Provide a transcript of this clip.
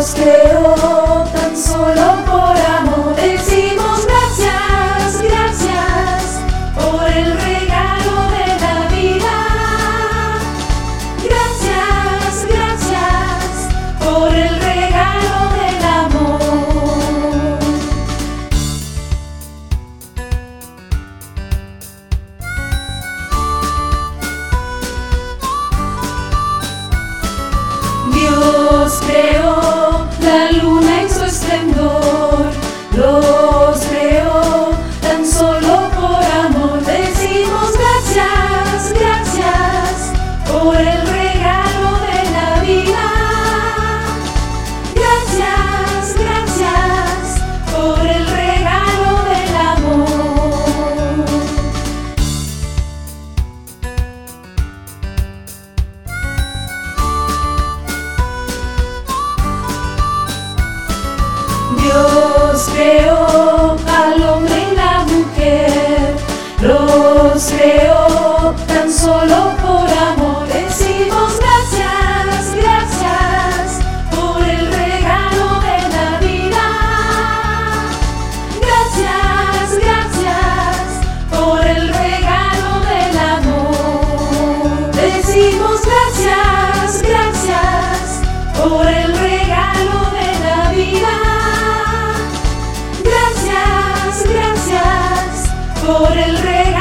Dios creó tan solo por amor. Decimos gracias, gracias por el regalo de la vida. Gracias, gracias por el regalo del amor. Dios creó la luna en su esplendor, los creó tan solo por amor. Decimos gracias, gracias por el regalo de la vida. Gracias, gracias por el regalo del amor. Dios creó al hombre y la mujer, los creó tan solo por amor. Decimos gracias, gracias por el regalo de la vida. Gracias, gracias por el regalo del amor. Decimos gracias, gracias por el regalo de la vida. Gracias, gracias por el regalo.